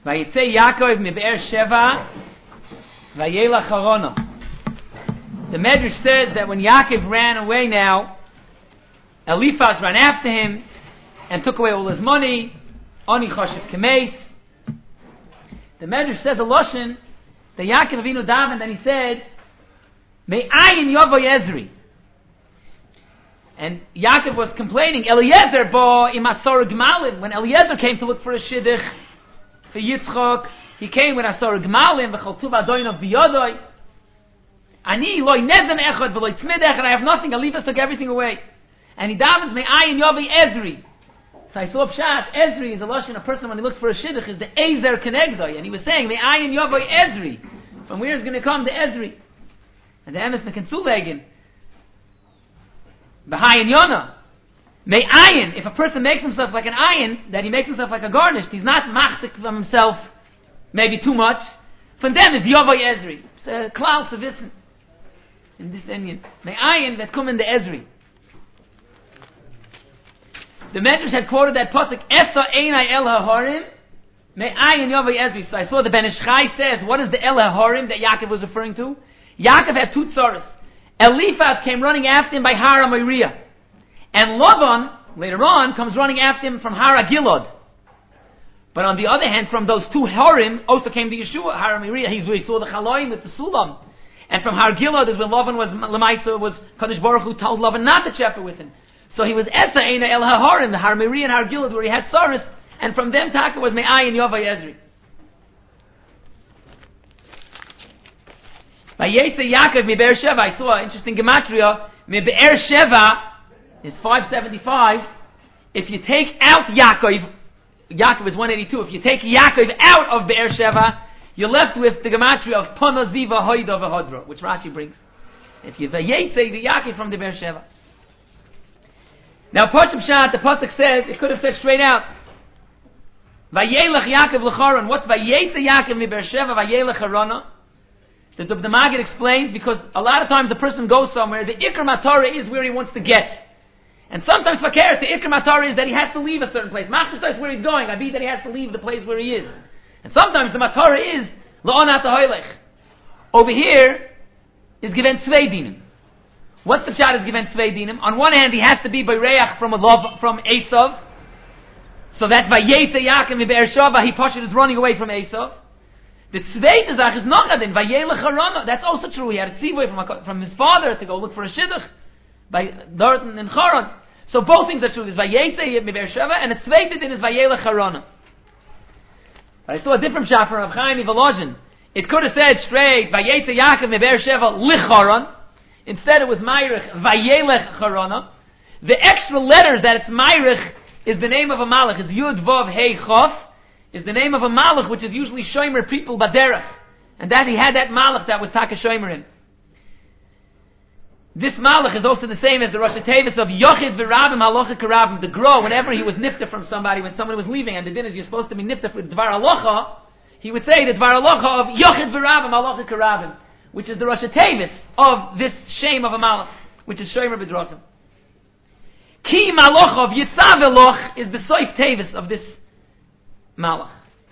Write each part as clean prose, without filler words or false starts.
Vayitze Yaakov miBe'er Sheva, Vayelach Harana. The Medrash says that when Yaakov ran away now, Eliphaz ran after him and took away all his money. Ani Choshev Kemeis. The Medrash says a Loshen that Yaakov Avinu davened and he said, Me'ayin Yovo Yezri. And Yaakov was complaining, Eliezer bo imasor gmalin. When Eliezer came to look for a shidduch for Yitzchok, he came with asor gmalin v'chaltuv adoinov biyodoi. Ani loy nezen echad v'loy tzmid echad. I have nothing. Eliphaz took everything away. And he davens me'ayin yovi Ezri. So I saw Pshat, Ezri is a Lashon, a person when he looks for a shidduch is the Ezer Kenegdoi. And he was saying, me'ayin yovi Ezri. From where is going to come the Ezri? And the Emes Mekensulegen. B'hayin Yonah. Me'ayin, if a person makes himself like an ayin, that he makes himself like a garnished, he's not machzik from himself maybe too much. From them is yovi Ezri. It's a klal sevissen. In this Indian. Me'ayin that come in the Ezri. The Medrash had quoted that pasuk, Esa einai el hahorim, me'ayin yovi Ezri. So I saw the Ben Ish Chai says, what is the el hahorim that Yaakov was referring to? Yaakov had two tzaras. Eliphaz came running after him by Hara Moriah. And Lavan, later on, comes running after him from Hara Gilad. But on the other hand, from those two Harim, also came the Yeshua, Hara Moriah. He's where he saw the Chaloim with the Sulam. And from Har Gilad is when Lavan was, Lamaisa was, Kadosh Baruch Hu told Lavan not to chapter with him. So he was Esa Eina El HaHarim, the Har Moriah and Har Gilad, where he had Saris, and from them Taka was Me'ayin Yovai Ezri. Vayetze Yaakov mi Be'er Sheva. I saw an interesting gematria. Mi Be'er Sheva is 575. If you take out Yaakov is 182. If you take Yaakov out of Be'er Sheva, you're left with the gematria of Pono Ziva Hoida V'Hodra, which Rashi brings. If you Vayetze the Yaakov from the Be'er Sheva. Now, Pasuk Pshat, the Pasuk says, it could have said straight out, Vayelech Yaakov L'Charon. What's Vayetze Yaakov mi Be'er Sheva, Vayelech Harana? The Maggid explains, because a lot of times the person goes somewhere, the Ikr Matorah is where he wants to get. And sometimes Fakir, the Ikr Matorah is that he has to leave a certain place. Machshasai is where he's going. I mean that he has to leave the place where he is. And sometimes the Matorah is La'onat HaHoylech. Over here is given Tzvei Dinim. What's the pshat is given Tzvei Dinim? On one hand, he has to be Bayreach from Esav. So that's Vayetze Yaakov mi Be'er Sheva. He Pashut is running away from Esav. The zweite Zach is Nachadin, Vayelech Harana. That's also true. He had a tzivui from his father to go look for a shidduch by Dorton and Charan. So both things are true. There's Vayetze mi Be'er Sheva, and the zweite din is Vayelech Harana. But I saw a different shot from Rav Chaim Volozhin. It could have said straight, Vayetze Yaakov mi Be'er Sheva Licharan. Instead it was Mayrich Vayelech Harana. The extra letters that it's Mayrich is the name of a malach. It's Yud Vav Hei Chof. Is the name of a malach, which is usually shomer people baderach, and that he had that malach that was taka shomer in. This malach is also the same as the Rosh Tevis of Yochid v'Rabim Halacha Karabim. The Gro, whenever he was nifta from somebody, when someone was leaving, and the din is you're supposed to be nifta for Dvar Halacha, he would say the Dvar Halacha of Yochid v'Rabim Halacha Karabim, which is the Rosh Tevis of this shame of a malach, which is shomer b'drachim. Ki malach of Yitzav Eloch is the soif Tevis of this Malach.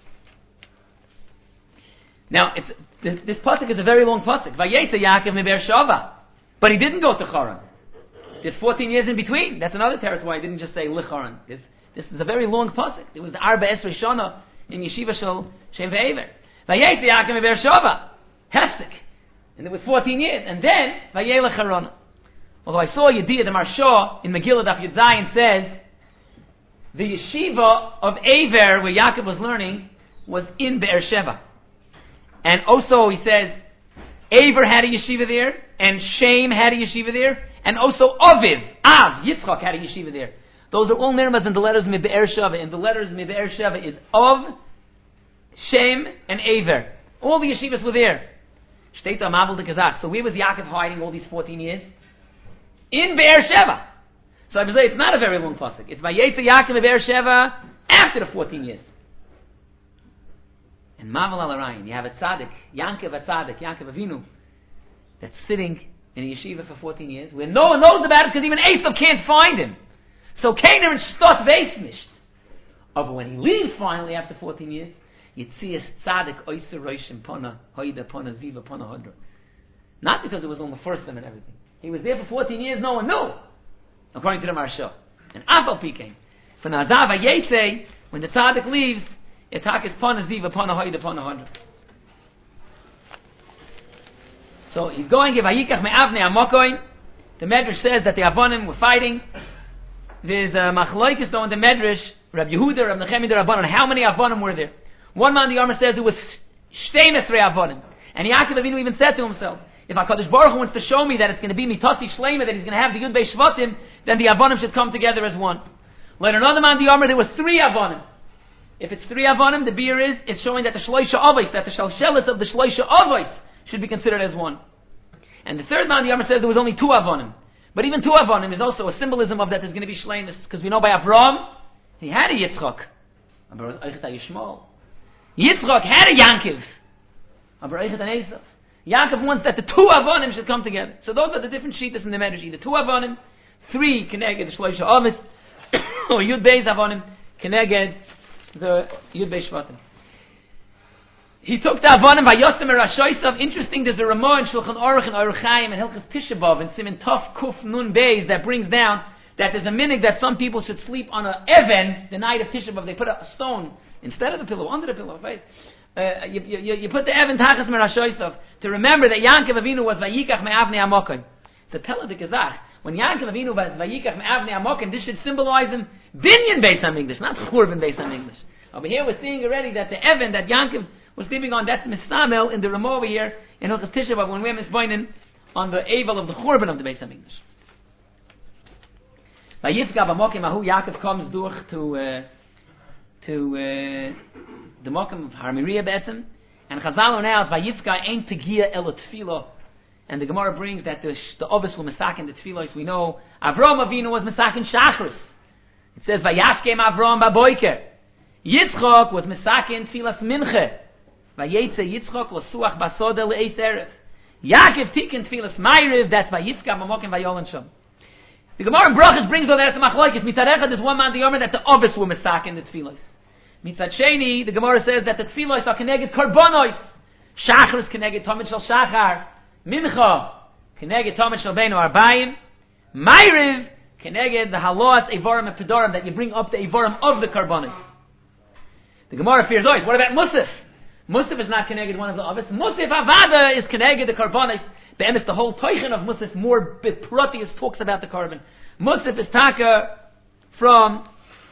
Now, this pasuk is a very long pasuk. Vayetze Yaakov mi Be'er Sheva, but he didn't go to Charan. There's 14 years in between. That's another teretz why he didn't just say Licharan. This is a very long pasuk. It was the Arba Esrei Shana in Yeshiva Shel Shem Ve'ever. Vayetze Yaakov mi Be'er Sheva, hefsek, and it was 14 years, and then Vayelech Harana. Although I saw Yediyah the Marsha in Megillah Daf Yud Zayin says, the yeshiva of Aver, where Yaakov was learning, was in Be'er Sheva. And also, he says, Aver had a yeshiva there, and Shem had a yeshiva there, and also Yitzchak had a yeshiva there. Those are all nirmas in the letters Mi Be'er Sheva. In the letters Mi Be'er Sheva is Of, Shem, and Aver. All the yeshivas were there. Shteta Mavel de Kazakh. So where was Yaakov hiding all these 14 years? In Be'er Sheva. So I would say it's not a very long pasuk. It's Vayetze Yaakov mi Be'er Sheva after the 14 years. And Mavel al Arayin, you have a tzaddik, Yaakov Avinu, that's sitting in a yeshiva for 14 years, where no one knows about it because even Esav can't find him. So Keiner and Stot weiß nicht. But when he leaves finally after 14 years, Yitzias Tzadik Oyser Roshim Pona Hoida Pona Ziva Pona Hodra. Not because it was on the first time and everything. He was there for 14 years, no one knew, according to the Maharsha. And Afal Pi came. For Nazav Yetze, when the Tzadik leaves, Yitzhak Pona Ziva Pona Hoida Pona Hodra. So he's going, Vayikach Me'avne Amokoin. The Medrash says that the Avonim were fighting. There's a Machlokes though in the Medrash, Rab Yehuda, Rab Nechemi, the Rabbanon. How many Avonim were there? One man, the Yomer says it was Shtei Mesrei Avonim. And Yaakov Avinu even said to himself, if HaKadosh Baruch Hu wants to show me that it's going to be Mitasi Shleima, that he's going to have the Yud Bei Shvatim, then the Avonim should come together as one. Later another man, the Yomer, there were 3 Avonim. If it's 3 Avonim, the beer is, it's showing that the Shloisha Avos, that the Shalshelis of the Shloisha Avos should be considered as one. And the third man, the Yomer says there was only 2 Avonim. But even 2 Avonim is also a symbolism of that there's going to be Shleimus. Because we know by Avram, he had a Yitzchak. Yitzchak had a Yankiv. Yaakov wants that the 2 Avonim should come together. So those are the different shittas in the Medrash. Either 2 Avonim, 3 Keneged the Shloisha Avos, or Yud Beis Avonim, Keneged the Yud Beis Shvatim. He took the Avonim by Yosem Rashoisav. Interesting, there's a Ramah in Shulchan Aruch and Aruch Chaim and Hilchas Tisha B'Av and Siman Tov Kuf Nun Beis that brings down that there's a minhag that some people should sleep on an even the night of Tisha B'Av. They put a stone instead of the pillow, under the pillow. You put the even Tachas Merashoisav to remember that Yaakov Avinu was Vayikach Me'avnei Amokim. It's a Peladik Gezach. When Yaakov Avinu was Vayikach Me'avnei Amokim, this should symbolize him Binyan Beis HaMikdash, not Churban Beis HaMikdash. Over here we're seeing already that the even that Yaakov was sleeping on, that's Misamel in the Ramah over here in Hilchas Tisha B'Av when we're misboinin on the Evel of the Churban of the Beis HaMikdash. Vayitzka b'mokim ahu, Yaakov comes durch to the mokim of Har Miriah Be'etzim, and Chazal now Vayitzka ain't tegia el tefillah, and the Gemara brings that the Ovis will masakin the tefillah. We know Avram Avinu was masakin Shachris. It says Vayashkem Avram ba'boiker. Yitzchok was masakin tefillas minche. Vayetze Yitzchok l'suach basoda le'eis erev. Yaakov tikin tefillas ma'ariv. That's Vayitzka b'mokim vayolan sham. The Gemara in Brachos brings all that as a machlokes. Mitzad echad, there's one man the Yomer that the Ovis were masakin the tefillas. Mitzad sheni, the Gemara says that the tefillos are keneged karbonos. Shachar is keneged tamid shel shachar. Mincha keneged tamid shel beinu arbayim. Ma'ariv keneged the halot evorim and pedorim that you bring up the evorim of the karbonos. The Gemara fears always. What about Musaf? Musaf is not keneged one of the Ovis. Musaf avada is keneged the karbonos. Be'emes, the whole toichin of Musaf, more Proteus talks about the carbon. Musaf is taka from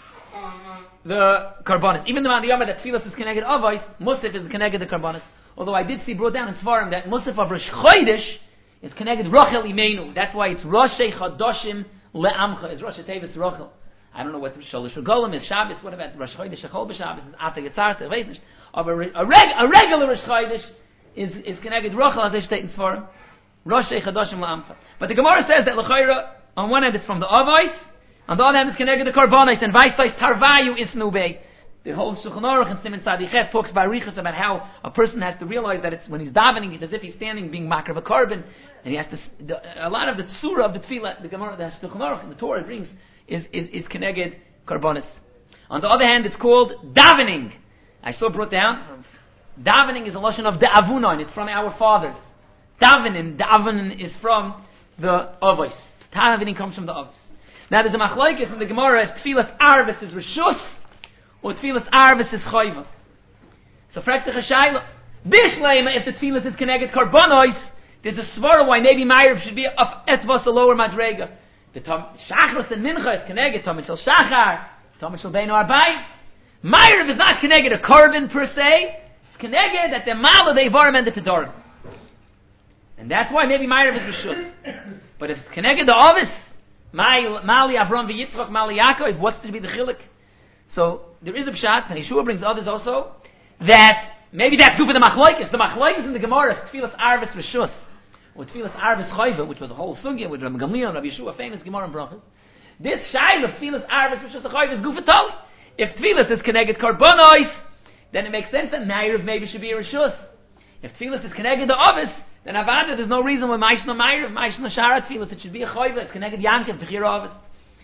the karbonis. Even though on the Yom that tefillas is connected avos, Musaf is connected the karbonis. Although I did see brought down in Svarim that Musaf of Rosh Chodesh is connected Rochel Imenu. That's why it's Roshei Chodoshim Le'amcha. Is Rosh Tevis Rochel. I don't know what Shalosh Golem is Shabbos. What about Rosh Chodesh? Shachol b'Shabbos is Ata Yitzarta. Of a regular Rosh Chodesh is connected Rochel as they state in Svarim. Roshei Chodoshim Le'amcha. But the Gemara says that L'chayra, on one hand it's from the avos, on the other hand, it's connected to karbonos, and Vaistais Tarvayu Isnube. The whole Shulchan Aruch and Siman Tzadiches talks by Riches about how a person has to realize that it's when he's davening, it's as if he's standing being makar of a carbon, and he has to. A lot of the surah of the tefillah, the Gemara, the Shulchan Aruch, and the Torah brings is connected karbonos. On the other hand, it's called davening. I saw brought down. Davening is a lashon of de'avunon. It's from our fathers. Davening is from the avos. Davening comes from the avos. Now there's a machlokes in the Gemara if tefillas arvis is reshus or tefillas arvis is chayva. So fragst the shayla. Bishleima, if the tefillas is connected karbonos, there's a svara why maybe Ma'ariv should be up etvos a lower madrega. The shachros and mincha is connected tamid shel shachar, tamid shel beinu arba'im. Ma'ariv is not connected a carbon per se. It's connected that the mal of the evarim and the pedorim. And that's why maybe Ma'ariv is reshus. But if it's connected to avis, Mali Avram v'Yitzchak, Mali Yaakov, what's to be the chiluk? So there is a pshat, and Yeshua brings others also, that maybe that's good for the machlokes. The machlokes in the Gemara, tefillas arvis reshus, or tefillas arvis chayva, which was a whole sugya with Rabbi Gamliel and Rabbi Yeshua, famous Gemara and Brachos. This shayla of tefillas arvis reshus chayva is good for tali. If tefillas is connected karbonos, then it makes sense that Ma'ariv maybe should be a reshus. If tefillas is connected to avis, then avada, there's no reason why Maishna Ma'ariv, Maishna Shara Tefillas, it should be a chayva, it's connected Yankiv, Bechir Avis.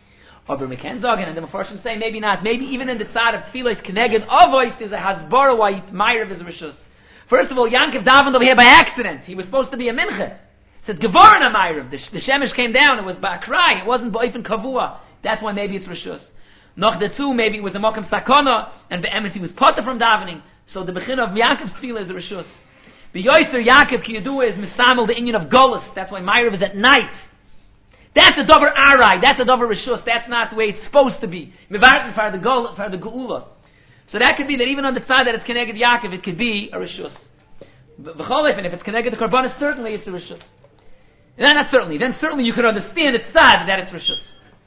Aber we can sagen, and the Mefarshim say maybe not. Maybe even in the tzad of tefillah is connected. Avos is a hasbara why Ma'ariv is rishus. First of all, Yankiv davened over here by accident. He was supposed to be a mincha. It said Gevorn a Ma'ariv. The shemesh came down. It was by a cry. It wasn't ba'ifin kavua. That's why maybe it's rishus. Noch the two, maybe it was a makam sakana, and the emes he was potter from davening. So the bechin of Yankov's tefillah is a rishus. The yoiser Yaakov ki yadua is misamel the inyan of golus. That's why Ma'ariv is at night. That's a dover arai. That's a dover rishus. That's not the way it's supposed to be. Mivartin for the geula. So that could be that even on the side that it's connected to Yaakov, it could be a rishus. V'cholef, and if it's connected to Karbanis, certainly it's a rishus. Not certainly. Then certainly you could understand the side that it's rishus.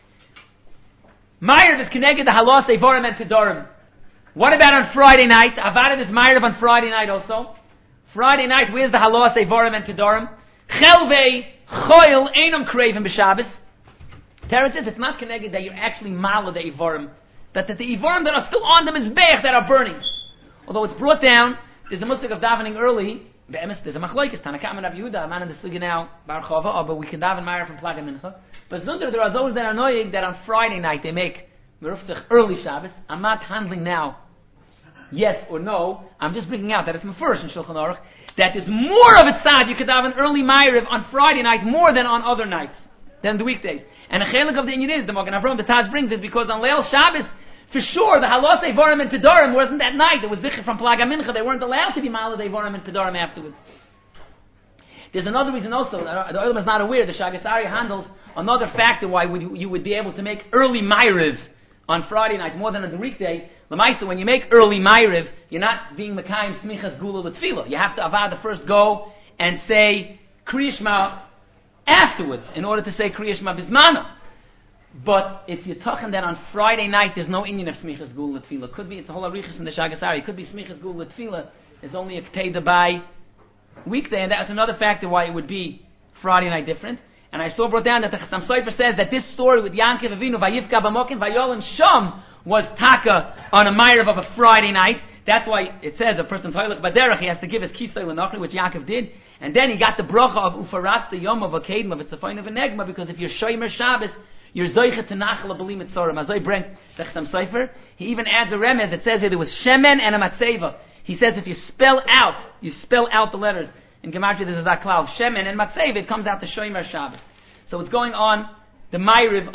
Ma'ariv is connected to halos evorim and tidorim. What about on Friday night? Avodah is Ma'ariv on Friday night also. Friday night, where's the halos evorim and tidorim? Chelvei choil einam craven b'Shabbos. Teretz says it's not connected that you're actually malo the evorim. That the evorim that are still on them is beich that are burning. Although it's brought down, there's a musik of davening early. There's a machloikis, Tanakam and Rav Yehuda, a man in the sugi now, Bar Chava, but we can daven Ma'ariv from Plag and Mincha. But Zunder, there are those that are annoying that on Friday night they make Merufzach early Shabbos. I'm not handling now yes or no. I'm just bringing out that it's first in Shulchan Aruch that is more of its sad. You could daven early Ma'ariv on Friday night more than on other nights, than the weekdays. And a chelik of the Inyan is, the Magen Avraham, the Taz brings it because on Leil Shabbos, for sure, the halos evorim and pedorim wasn't that night. It was zikr from Plag Mincha. They weren't allowed to be malad evorim and pedorim afterwards. There's another reason also. The Olam is not aware. The Shagas Ari handles another factor why you would be able to make early Ma'ariv on Friday night more than on the weekday. L'maisa, when you make early Ma'ariv, you're not being Mekayim Smichas Gula L'Tfilah. You have to avad the first go and say Kriya Shema afterwards in order to say Kriya Shema Bismana. But it's Yitachan that on Friday night there's no Inyan of Smichas Gula L'Tfilah. Could be, it's a whole Arichas in the Shagas Ari. It could be Smichas Gula L'Tfilah. It's only a Keteda by weekday, and that's another factor why it would be Friday night different. And I saw brought down that the Chassam Sofer says that this story with Yankiv Avinu, Vayivka B'mokin, Vayolim Sham, was Taka on a Ma'ariv of a Friday night. That's why it says a person Toilech Baderech, he has to give his Kisei L'Nochri, which Yaakov did. And then he got the bracha of Ufaratz, the Yom of Akedim, of Etzafayin of Enegma, because if you're Shomer Shabbos, you're Zoichet to Nachal B'lim Etzorim. Azoi bring the Chassam Sofer. He even adds a remez. It says here there was Shemen and a Matzeva. He says if you spell out the letters, in Gematria this is that cloud, Shemen and Matzeva, it comes out to Shomer Shabbos. So it's going on the Ma'ariv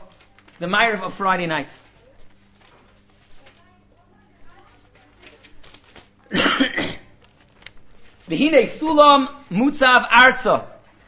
of Friday night. V'hinei Sulam Mutzav Arza.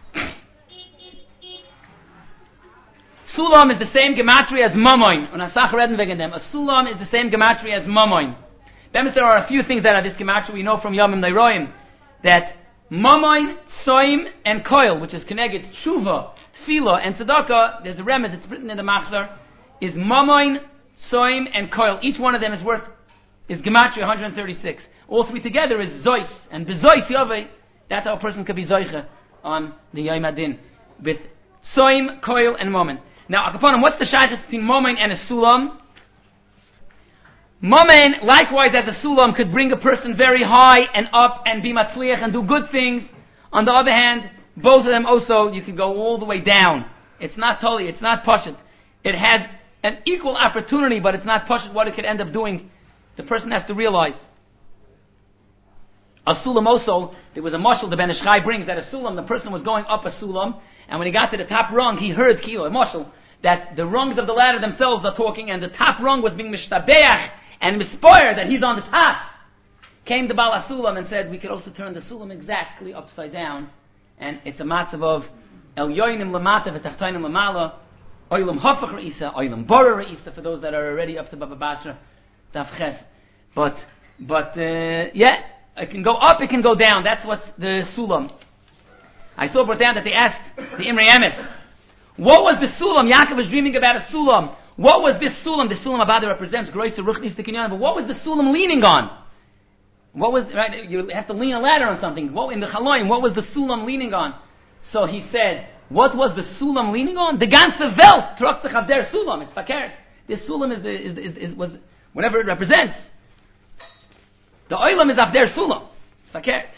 Sulam is the same gematria as Mamoin. A Sulam is the same gematria as Mamoin. There are a few things that are this gematria we know from Yomim Neiroim, that Mamoin, Soim, and Koil, which is connected Tshuva, Tefillah, and Tzedakah, there's a remez, it's written in the Machzor, is Mamoin, Soim, and Koil. Each one of them is gematria 136. All three together is Zois, and Bezois Yovei, that's how a person could be Zoicha on the Yom Adin, with Soim, Koil, and Mamoin. Now, Akaponim, what's the shaykhs between Momen and a Sulam? Momen, likewise as a Sulam, could bring a person very high and up and be matzliach and do good things. On the other hand, both of them also, you can go all the way down. It's not totally, it's not pashut. It has an equal opportunity, but it's not pashut what it could end up doing. The person has to realize. A Sulam also, there was a mashal the Ben Ish Chai brings, that a Sulam, the person was going up a Sulam, and when he got to the top rung, he heard Kilo, a mashal, that the rungs of the ladder themselves are talking, and the top rung was being mishtabeach and mispoyer, that he's on the top. Came the Baal HaSulam and said, we could also turn the Sulam exactly upside down, and it's a matzav of El Yoinim Lamata V'Tachtainim Lamala, Oilam Hafach Re'isa, Oilam Bora Re'isa, for those that are already up to Baba Basra, Tavches. But yeah, it can go up, it can go down. That's what's the Sulam. I saw brought down that they asked the Imrei Emes, what was the Sulam? Yaakov was dreaming about a Sulam. What was this Sulam? The Sulam Abada represents Groisa Ruchnis Tikinyan, but what was the Sulam leaning on? What was, right, you have to lean a ladder on something. What, in the Chaloim, what was the Sulam leaning on? So he said, what was the Sulam leaning on? The ganze Welt, Trotzach of der Sulam, it's fakert. This Sulam was whatever it represents. The Oilam is of der Sulam, it's fakert.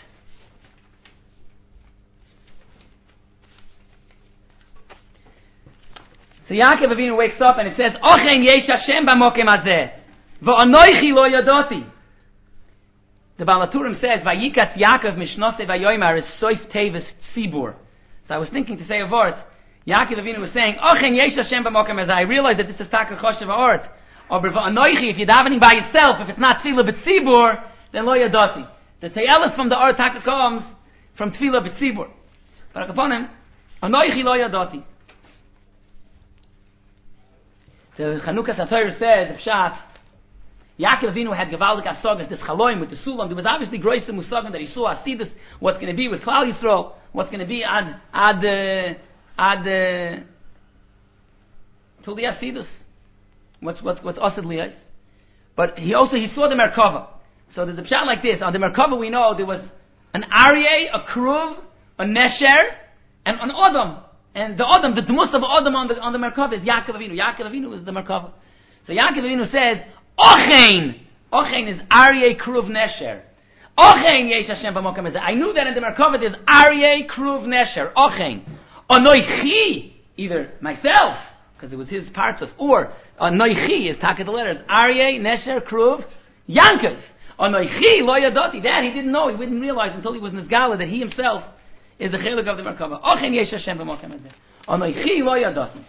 So Yaakov Avinu wakes up and it says, Ochen yesh Hashem b'mokem hazeh, v'anoichi lo yadoti. The Baal HaTurim says, Vayikas Yaakov mishnose vayoymar is soif tevis tzibur. So I was thinking to say a word. Yaakov Avinu was saying, Ochen yesh Hashem b'mokem hazeh. I realized that this is taka choshev ha'ort. Or v'anoichi, if you're davening by yourself, if it's not tefillah b'tzibur, then lo yadoti. The te'elis from the ort taka comes from tefillah b'tzibur. But upon him, anoichi lo yadoti. The Chanukah Satorah says, Pshat, Yaakov Avinu had Gevaldik Asagas, this Chaloim with the Sulam. There was obviously Groisem Musagim that he saw Asidus, what's going to be with Klal Yisrael, what's going to be till the Asidus. What's Asad Liyais. But he saw the Merkava. So there's a Pshat like this. On the Merkava we know there was an Aryeh, a Kruv, a Nesher, and an Odom. And the Odom, the Dmus of Odom on the Merkava is Yaakov Avinu. Yaakov Avinu is the Merkava. So Yaakov Avinu says, Ochen! Ochen is Aryeh, Kruv, Nesher. Ochen yesh Hashem b'mokem hazeh. I knew that in the Merkava there's Aryeh, Kruv, Nesher. Ochen. Anoichi, either myself, because it was his parts of, or Anoichi is taka the letters. Aryeh, Nesher, Kruv, Yankov. Anoichi lo yadoti. That he didn't know, he didn't realize until he was in his gala that he himself is the chelik of the Merkava. Ochen yesh Hashem b'mokem hazeh. Anoichi lo yadoti.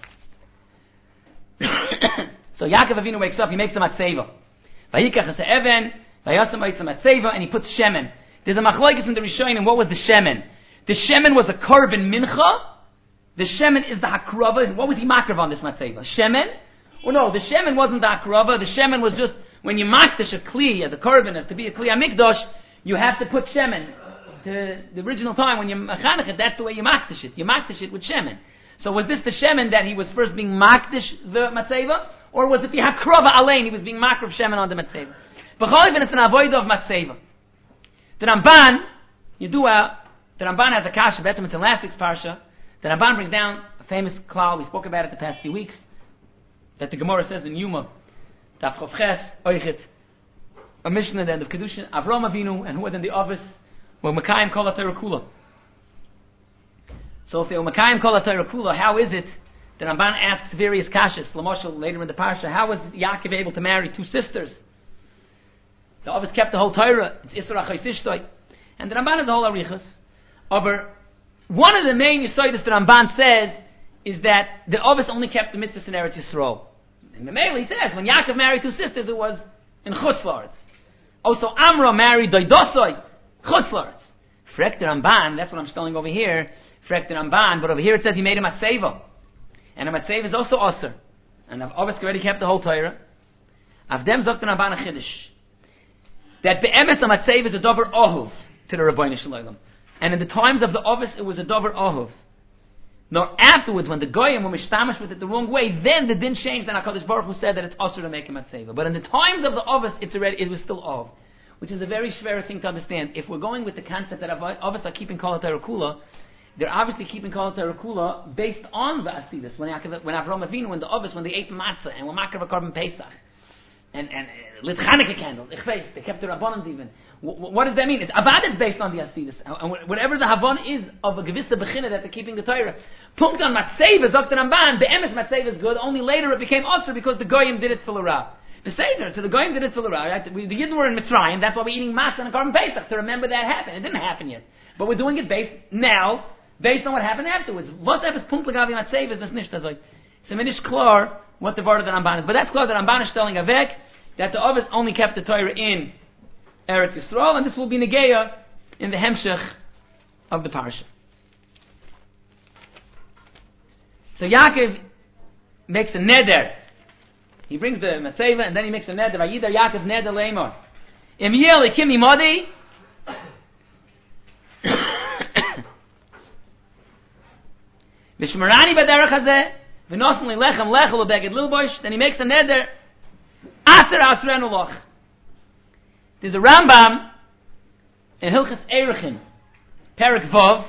So Yaakov Avinu wakes up, he makes a matzeva. Vayikach as even, vayasam makes a matzeva, and he puts shemen. There's a machlokes in the Rishonim. What was the shemen? The shemen was a korban mincha. The shemen is the hakrava. What was he makrav on this matzeva? Shemen? Oh no, the shemen wasn't the hakrava. The shemen was just when you makdash a kli as a korban, as to be a kli hamikdash, you have to put shemen. To the original time when you machanech it, that's the way you makdash it. You makdash it with shemen. So was this the shemen that he was first being makdash the matzeva? Or was it the hakrava alein? He was being makrav shemen on the matzeva. B'chol it's an avoid of matzeva. The Ramban, the Ramban has a kasha, better it's in last week's parsha. The Ramban brings down a famous klal, we spoke about it the past few weeks, that the Gemara says in Yuma, Daf Chof Ches, Oichet, a Mishnah at the end of Kedushin, Avram Avinu, and who had in the office, were Mekayim Kol HaTorah Kula. So if they were Mekayim Kol HaTorah Kula, how is it? The Ramban asks various kashas, Lamoshel, later in the parsha, how was Yaakov able to marry two sisters? The office kept the whole Torah, it's Isra Achos Ishtoi. And the Ramban has the whole Arichas. Over one of the main Yisoides the Ramban says is that the office only kept the mitzvahs in Eretz Yisrael. And the Mele says, when Yaakov married two sisters, it was in Chutz La'aretz. Also, Amra married Doidosoi, Chutz La'aretz. Frek the Ramban, that's what I'm telling over here, Frek the Ramban, but over here it says he made a matzeva. And a matzeva is also Osir. And I've obviously already kept the whole Torah. Avdem Zok the Ramban a Chiddush. That be'emes a matzeva is a dover ohuv to the Rabbeinu Shalom. And in the times of the office, it was a dover ohuv. Now afterwards, when the goyim were mishtamash with it the wrong way, then the din changed, and HaKadosh Baruch Hu said that it's osir to make a matzeva. But in the times of the office, it was still ohuv, which is a very schwer thing to understand. If we're going with the concept that office are keeping Kol HaTorah Kula, they're obviously keeping Kol HaTorah Kula based on the Asidus. When Avram Avinu in the office, when they ate matzah and were makrav a korban Pesach, and lit Chanukah candles, they kept the Rabbanans even. What does that mean? Avad is based on the Asidus. And whatever the Havon is of a Gevissa Bechina that they're keeping the Torah. Punkt on Matzeva, Dr. Ramban, Be'emes Matzeva is good, only later it became Osir because the Goyim did it for L'Ra. The Seder, so the Goyim did it for L'Ra. Right? The Yidden were in Mitzrayim, that's why we're eating matzah and a korban Pesach, to remember that happened. It didn't happen yet. But we're doing it based on what happened afterwards. Whatever is Punkt L'Gavi Matzeva is this Nishtazoi. So Minish Klor, what the word of the Ramban is. But that's Klor, the Ramban is telling Avek, that the Ovis only kept the Torah in Eretz Yisrael, and this will be Negeya in the Hemshech of the Parsha. So Yaakov makes a neder. He brings the Matzeva, and then he makes a neder. Vayidar Yaakov neder leimor. Im yel ikim imodi. V'shmarani b'derech hazeh. V'nosen li lechem lechel u'beged lilbosh. Then he makes a neder. Aser asrenu loch. There's a Rambam in Hilchas Erechin, Perek Vov,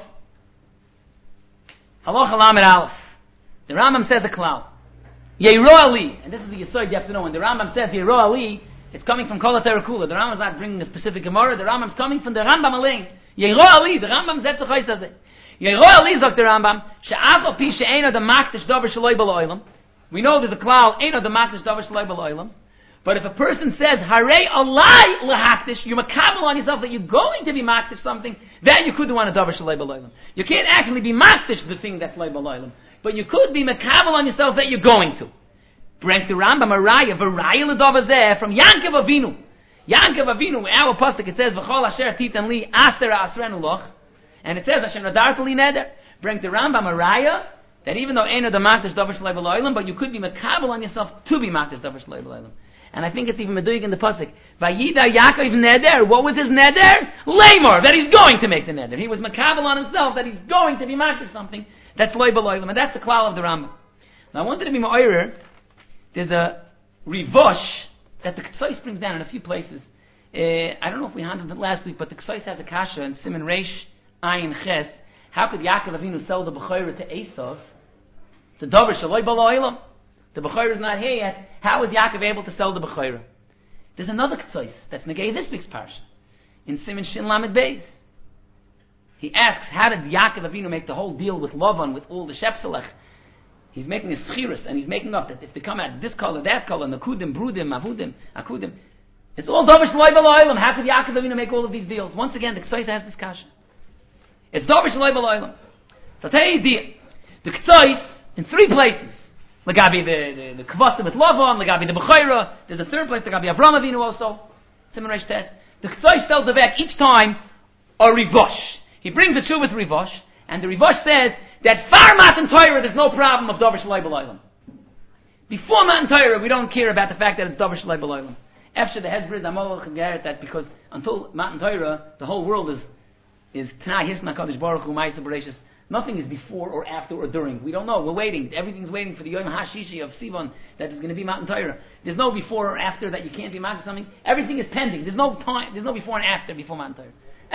Halacha Lamed Aleph. The Rambam says a klal. Yeiro Ali, and this is the Yesod you have to know. When the Rambam says Yeiro Ali, it's coming from Kol HaTorah Kula. The Rambam's not bringing a specific Gemara. The Rambam's coming from the Rambam Alein. Yeiro Ali, the Rambam says Yeiro Ali, sagt the Rambam, She'af al pi she'ena the makdish dover shaloi b'lo'olam. we know there's a klal, Eino the Makdish Davar Shalai B'Loilam. But if a person says, Harei Alai L'Hakdish, you're makabel on yourself that you're going to be makdish something, that you could do on a Davar Shalai B'Loilam. You can't actually be makdish the thing that's Shalai B'Loilam. But you could be makabel on yourself that you're going to. Bring the Rambam Araya, V'Raya L'Davar Zeh, from Yankov Avinu. Yankov Avinu, our pasuk, it says, V'chol Asher Titan Li, Aser Asrenu Loch. And it says, Asher Nadarta Li Neder. Bring the Rambam Araya, that even though Eino the Makdish Davar Shalai B'Loilam, but you could be makabel on yourself to be makdish Davar Shalai B'Loilam. And I think it's even meduik in the pasuk. Vayida Yaakov neder. What was his neder? Lamor, that he's going to make the neder. He was makabel on himself that he's going to be makdish something that's loy b'loylam, and that's the klal of the Rambam. Now I wanted to be ma'orer. There's a rivosh that the Ksais brings down in a few places. I don't know if we handled it last week, but the Ksais has a kasha in Siman Reish Ayin Ches. How could Yaakov Avinu sell the bechorah to Esav? It's a davar shaloy b'loylam. The bechorah is not here yet. How is Yaakov able to sell the bechorah? There's another ktsois that's negay this week's parsha in Siman Shin Lamed Beis. He asks, how did Yaakov Avinu make the whole deal with Lavan, with all the shepselech? He's making a schirus, and he's making up that if they come out this color, that color, nakudim, brudim, avudim, akudim, it's all davar shaloi b'lo'olam. How could Yaakov Avinu make all of these deals? Once again, the ktsois has this kasha. It's davar shaloi b'lo'olam. So I'll tell you the deal. The ktsois in three places. Lagabi the kvasim with Lavan, Lagabi the Bechorah. There's a third place, Lagabi Avram Avinu also. Siman Reish Tes. The Ktsois tells the back each time a rivosh. He brings the Chuvas rivosh, and the rivosh says that far Matan Torah there's no problem of Davar Shalai B'Loilam. Before Matan Torah we don't care about the fact that it's Davar Shalai B'Loilam. After the Hezbollah, Amol Chagaret that because until Matan Torah the whole world is Tanai Hisna Kadosh Baruch Hu Ma'aseh Bereshis. Nothing is before or after or during. We don't know. We're waiting. Everything's waiting for the Yom HaShishi of Sivan that is going to be Matan Torah. There's no before or after that you can't be Matan something. Everything is pending. There's no time. There's no before and after before Matan Torah.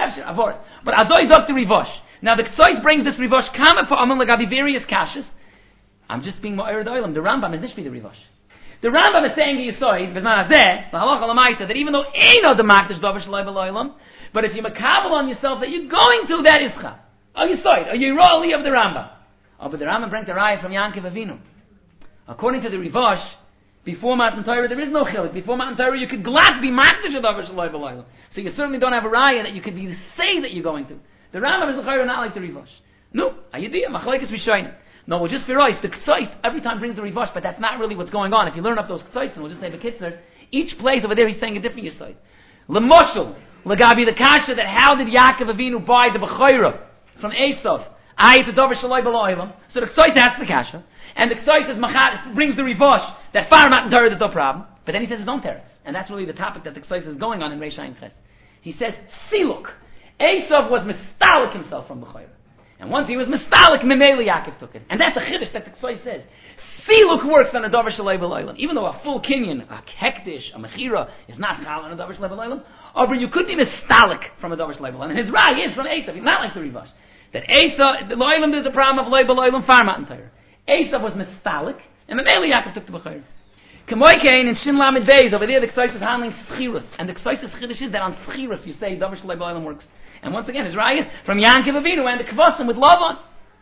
But Azoi Zok the Rivosh. Now the Ktsois brings this Rivosh Kama for Amun Lagabi various kashas. I'm just being Ma'ir Doilam. The Rambam is Nishbi the Rivosh. The Rambam is saying to Yisoi, V'zman Azeh, the Halacha Lamaisa, that even though Eino the Makdish Davar Shalai B'Loilam, but if you makabel on yourself that you're going to, that is Chah. Oh, you saw it. Oh, you rolly of the Rambam. Oh, but the Rambam brings the raya from Yankov Avinu. According to the Rivosh, before Matan Torah there is no chilik. Before Matan Torah you could glad be makdish Davar Shalai B'Loilam. So you certainly don't have a raya that you could be say that you're going to. The Rambam is not like the Rivosh. No, ayidiyah machlekes rishonim. No, we'll just be right. The Ktsois every time brings the Rivosh, but that's not really what's going on. If you learn up those Ktsois, and we'll just say the Kitzur, each place over there he's saying a different Yisod. L'moshel, Lagabi the kasha that how did Yaakov Avinu buy the Bechorah from Esav? It's a davar shaloi b'lo'olam. So the Ktsois asks the kasha, and the Ktsois says brings the Rivosh that far Matan Torah there's no problem. But then he says his own teretz, and that's really the topic that the Ktsois is going on in Reish Ayin Ches. He says, Siluk, Esav was mistalik himself from Bechorah, and once he was mistalik, Memeli Yaakov took it, and that's a chiddush that the Ktsois says. Siluk works on a davar shaloi b'lo'olam, even though a full kinyan, a hektish, a mechira is not chal on a davar shaloi b'lo'olam. Or you could be mistalik from a davar shaloi b'lo'olam, and his raya is from Esav. He's not like the Rivosh. That Esav, the lo'olam, there's a problem of loy b'lo'olam far Matan Torah. Esav was mistalik, and Memeli Yaakov took the Bechorah. Kamoikein in Shin Lamed Beis over there the Ktsois is handling schirus, and the Ktsois chiddush is that on schirus you say davar shaloi b'lo'olam works. And once again, his raya from Yankov Avinu and the Kvasim with Lavan.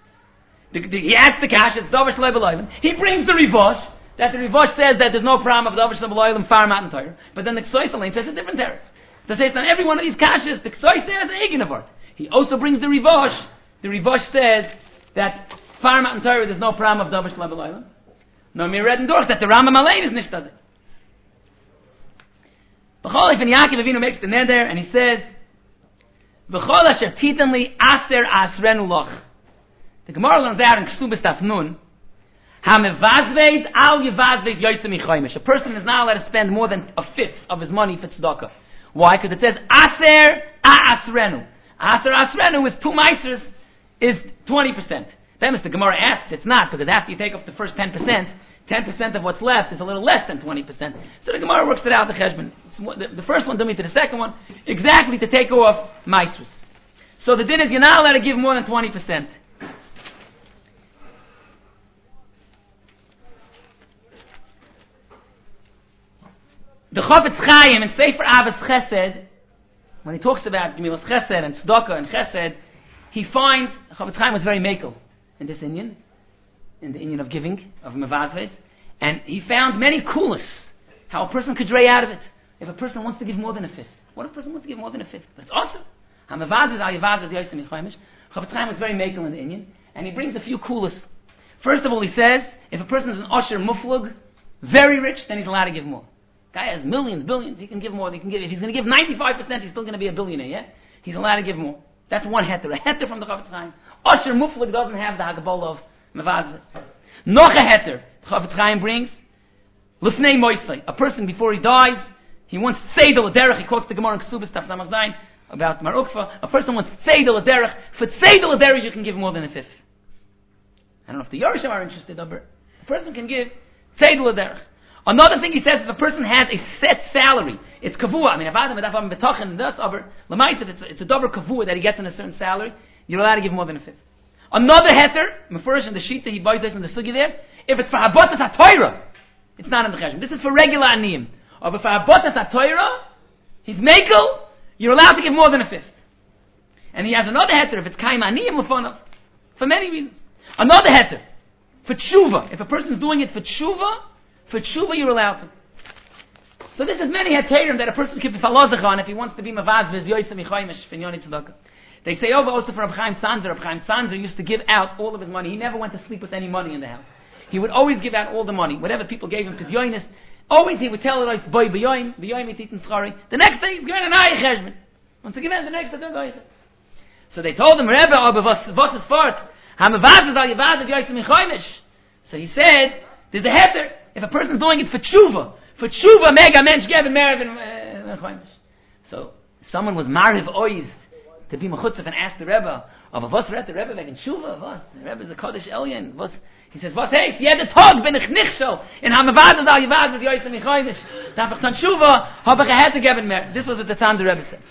He asks the kash, it's davar shaloi b'lo'olam. He brings the Rivosh, that the Rivosh says that there's no problem of davar shaloi b'lo'olam far Matan Torah. But then the Ktsois says a different teretz. To say it's on every one of these kashas, the Ktsois says Eigenavart. He also brings the Rivosh. The Rivosh says that far Matan Torah there's no problem of davar shaloi b'lo'olam. No, me read in Dorch that the Rambam Alein is nishtazeh. B'chol if Yaakov Avinu makes the neder and he says, V'chol asher titan li aser asrenu loch. The Gemara learns out in Ksubas Tafnun, ha-mevazvez al yevazvez yoytze michoymish. A person is not allowed to spend more than a fifth of his money for tzedakah. Why? Because it says aser asrenu. Aser asrenu is 2 meisers, is 20%. Then the Gemara asks, it's not, because after you take off the first 10%, 10% of what's left is a little less than 20%. So the Gemara works it out, the cheshbon. The first one to me to the second one, exactly to take off meisers. So the din is you're not allowed to give more than 20%. The Chofetz Chaim in Sefer Avos Chesed, when he talks about Gemilas Chesed and Tzedakah and Chesed, he finds Chofetz Chaim was very makel in this Inyan, in the Inyan of giving, of Mevazves, And he found many kulas, how a person could dray out of it. If a person wants to give more than a fifth. What if a person wants to give more than a fifth? But it's awesome. Chofetz Chaim was very makel in the Indian, and he brings a few kulas. First of all, he says, if a person is an Osher Muflug, very rich, then he's allowed to give more. Guy has millions, billions, he can give more. He can give. If he's going to give 95%, he's still going to be a billionaire, yeah? He's allowed to give more. That's one heter. A heter from the Chofetz Chaim. Osher Muflug doesn't have the Hagabol of Mevazves. Noch a heter, the Chofetz Chaim brings, Lufnei Moisei, a person before he dies, he wants Tzedel Derech, he quotes the Gemara in Ksubas, Taf Samach Zayin, about Mar Ukfa. A person wants Tzedel Derech. For Tzedel Derech, you can give more than a fifth. I don't know if the Yerushim are interested, but a person can give Tzedel Derech. Another thing he says, if a person has a set salary, it's kavua. I mean, if Adam betochen and das, aber l'maisa, it's a double kavua that he gets in a certain salary, you're allowed to give more than a fifth. Another heter, Mefurish in the sheet that he buys in the sugi there, if it's for habotas ha'toira, it's not in the cheshbon. This is for regular aniyim. Or for habotas ha'toira, he's mekel, you're allowed to give more than a fifth. And he has another heter, if it's kaim aniyim lefonav, for many reasons. Another heter, for tshuva. If a person is doing it for tshuva, you're allowed to. So this is many heterim that a person can be falazach on if he wants to be mavazvez yoysa michaymish finyoni tzedakah. They say over also for Reb Chaim Tzanzer. Reb Chaim Tzanzer used to give out all of his money. He never went to sleep with any money in the house. He would always give out all the money, whatever people gave him to Yonis. Always he would tell it like boy b'yoyim ititin schari. The next day he's going to an cheshbon. Once again, the next day they're going. So they told him, Rebbe, was is fort? Hamavazvez al yavazvez yoysa michaymish. So he said, there's a heter. If a person's doing it for tshuva, mega mensch geben merev. So someone was mariv oiz to be mechutzef and asked the Rebbe, was read the Rebbe wegen tshuva? Was the Rebbe is a kodesh elyon? Was he says, was hey, jede Tag bin ich nicht so in hamavazes al yavazes yoyse michaymish. Darf ich dann tshuva? Hab ich a heter geben mer. This was what the time the Rebbe said.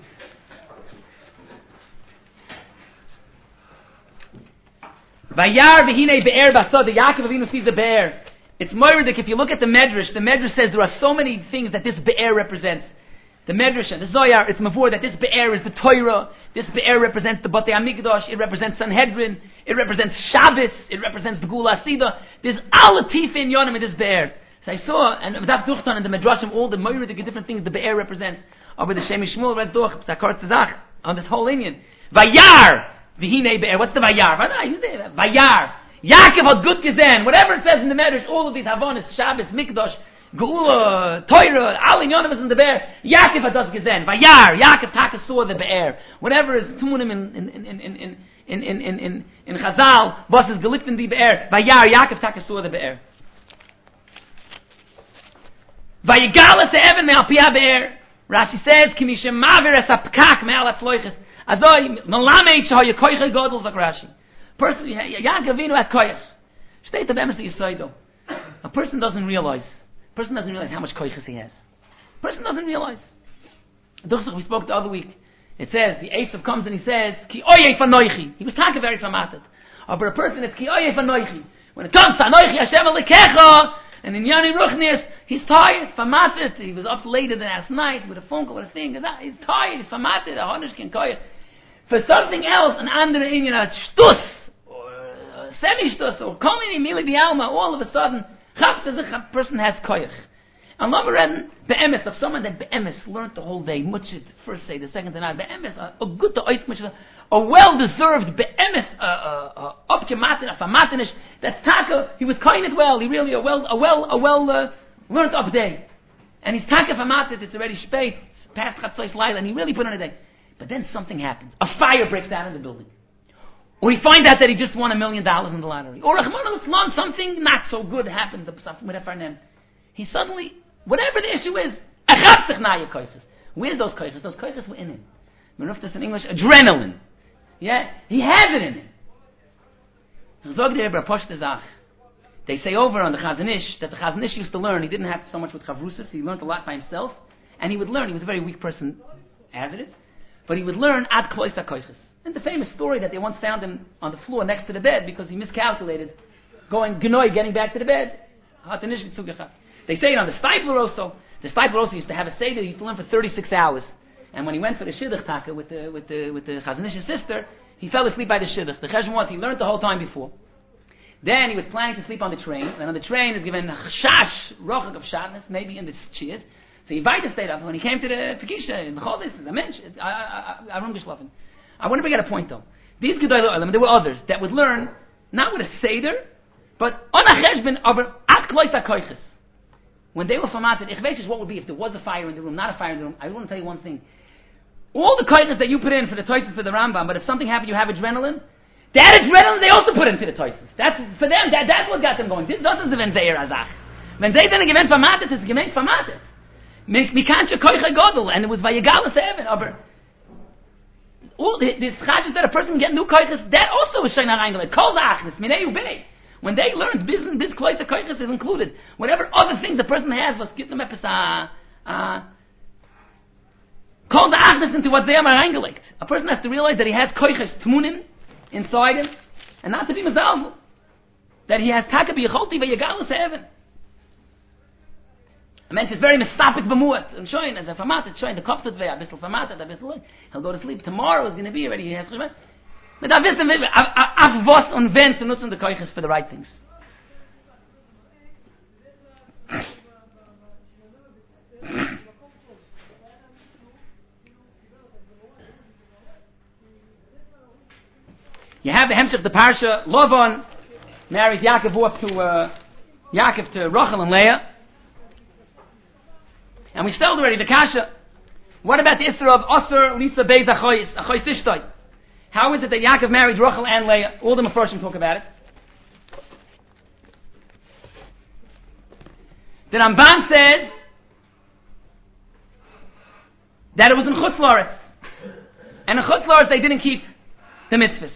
Vayar v'hinei be'er basod. Yaakov Avinu sees the bear. It's moiridik. If you look at the Medrash says there are so many things that this be'er represents. The Medrash and the Zohar, it's mavur that this be'er is the Torah. This be'er represents the Batei Hamikdash. It represents Sanhedrin. It represents Shabbos. It represents the Gula Asida. There's all the teeth in Yonim in this be'er. So I saw, and Daf Duchtan and the Medrashim, all the moiridik different things the be'er represents. Over the Shem Shmuel read Doch, Zakar Tzazach, on this whole Indian. Vayar v'hinei be'er. What's the Vayar? Vayar. Yaakov had good gezen. Whatever it says in the Medrash, all of these Havonis, Shabbos, Mikdash, Geula, Torah, all in Yonim is in the bear. Yaakov had das gezen. Vayar. Yaakov Taka saw the bear. Whatever is tunim in Chazal, was is gelikt in the bear. Vayar. Yaakov Taka saw the bear. Vayigala se even me'al pia bear. Rashi says, Kimi shemaver es apkak me'al atzloiches. Azoi, melamed shahoy koiche godel, zak Rashi. Person, Yaakov Avinu had koyach. State of Emes Yisaido. A person doesn't realize how much koyach he has. A person doesn't realize. We spoke the other week. It says, the Esav comes and he says, Ki oyef anoichi. He was talking very famated. But a person, it's Ki oyef anoichi. When it comes to anoichi Hashem alikecha, and in Yani Ruchnis, he's tired, famated. He was up later than last night with a phone call, with a thing. He's tired, he's famated, a honish can koyach. For something else, an andere Indian, a shtus, semi-shtus, or komini mili bialma, all of a sudden, a person has koyach. And love read be'emes of someone that be'emes learned the whole day, muchit, first day, the second day, be'emes, a good to ois muchit, a well-deserved be'emes, upkematin, a famatinish, that's taka, he was kind well, he really, a well learned up day. And he's taka famatit, it's already speit, it's past chatzos laila, and he really put on a day. But then something happens. A fire breaks out in the building. Or he finds out that he just won $1 million in the lottery. Or something not so good happened. He suddenly, whatever the issue is, where's those koiches? Those koiches were in him. I don't know if that's in English. Adrenaline. Yeah? He has it in him. They say over on the Chazon Ish that the Chazon Ish used to learn. He didn't have so much with Chavrusas. He learned a lot by himself. And he would learn. He was a very weak person as it is. But he would learn ad kloisa koiches. And the famous story that they once found him on the floor next to the bed because he miscalculated, getting back to the bed. They say it on the Steipler also. The Steipler also used to have a seder. He used to learn for 36 hours. And when he went for the shidduch taka with the Chazon Ish's sister, he fell asleep by the shidduch. The cheshbon was he learned the whole time before. Then he was planning to sleep on the train, and on the train is given chash, rochak of shatness, maybe in the cheers. So he invited stayed up. When he came to the Pekisha, in the Chodesh, I mentioned, I don't geschlafen. I want to bring out a point though. These Gedolei Olam, there were others that would learn, not with a Seder, but on a cheshbon of an Aklois HaKoiches. When they were formatted, ich weiß what would be if there was a fire in the room, not a fire in the room. I want to tell you one thing. All the koiches that you put in for the toises for the Rambam, but if something happened, you have adrenaline. That adrenaline they also put into the toises. That's for them. That's what got them going. This doesn't the Venzeir Azach. Venzeir didn't give in formatted. It's given formatted. Mikancha koiche godel, and it was Vayigalas Even. Aber all the chashes that a person can get new koiches, that also is shayna reingelegt. Kol zachnis minei ubei. When they learned business, this kloisa koiches is included. Whatever other things a person has, let's get them epis call the achnes into what they are reingelegt. A person has to realize that he has koiches tmunim inside him, and not to be mezalzel. That he has takabi yecholti vayigalas heaven. A mensch is very mistapik b'muat. And showing as a formatted, showing the koptet vei, a bissel formatted, a bissel. He'll go to sleep. Tomorrow is going to be already. He has to. But da wissen wir, auf was und wenn zu nutzen die Keuches for the right things. You have the Hemshech, the Parsha, Lavan marries Yaakov up to Rachel and Leah. And we spelled already the Kasha. What about the Isra of Osir, Lisa, Beis, Achois Ishtoi? How is it that Yaakov married Rachel and Leah? All the Mefarshim talk about it. The Ramban says that it was in Chutz La'aretz. And in Chutz La'aretz they didn't keep the mitzvahs.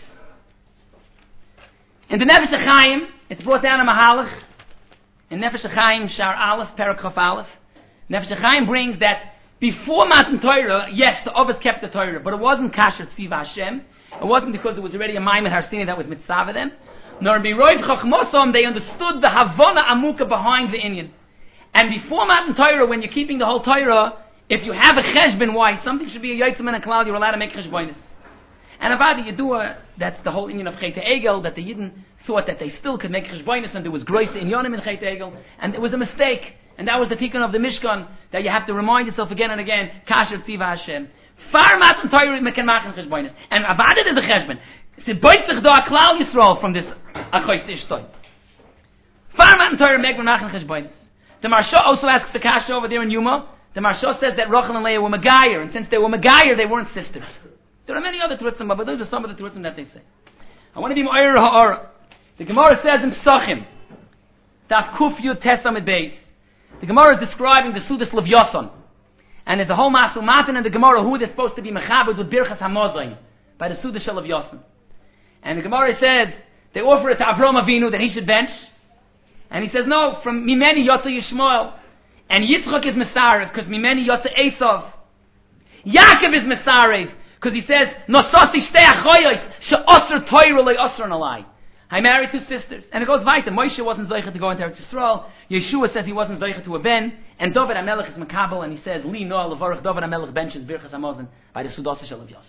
In the Nefesh HaChaim, it's brought down in Mahalach. In Nefesh HaChaim, Shar Aleph, Paragraph Aleph, Nefesh HaChaim brings that before Matan Torah, yes, the Ovid kept the Torah, but it wasn't Kasher Tziva Hashem. It wasn't because there was already a Maimon Harstini that was mitzvah them. Nor Biroiv Chachmosom, they understood the Havana Amuka behind the Inyan. And before Matan Torah, when you're keeping the whole Torah, if you have a cheshbon, why? Something should be a Yotzim and a Klal, you're allowed to make cheshbonis. And Avadi Yedua, that's the whole Inyan of Chet Egel, that the Yidden thought that they still could make cheshbonis, and there was Grois in Yonim in Chet Egel, and it was a mistake. And that was the tikkun of the Mishkan, that you have to remind yourself again and again, Kasher Tziva Hashem. Far Matan Torah me can machen cheshbonis. And Avadi did the cheshbon. Se boit sich da a Klal Yisrael from this Achois Ishtoi. Far Matan Torah me can machen cheshbonis. The Marsha also asks the Kasha over there in Yuma. The Marsha says that Rachel and Leah were Megayer, and since they were Megayer, they weren't sisters. There are many other Terutzim, but those are some of the Terutzim that they say. I want to be Ma'ir Ha'ara. The Gemara says in Pesachim, Daf Kuf Yud Tesamid Beis. The Gemara is describing the Sudas Levyason. And there's a whole Masul Matan in the Gemara who they're supposed to be Mechabed with Birchas HaMozayin by the Sudas Shel Levyason. And the Gemara says they offer it to Avram Avinu that he should bench. And he says, no, from Mimeni Yotza Yishmael. And Yitzchak is Mesarev because Mimeni Yotza Esav. Yaakov is Mesarev because he says, Nosasi Shtei Achoyos She'osr Toira Loi Osr Nalai. I married two sisters. And it goes weiter. Moshe wasn't Zoichet to go into Eretz Yisrael. Yeshua says he wasn't Zoichet to a ben. And David HaMelech is Makabel, and he says, Li Noah Levarach David HaMelech benches Birchas HaMozen by the Sudas Shel Levyason.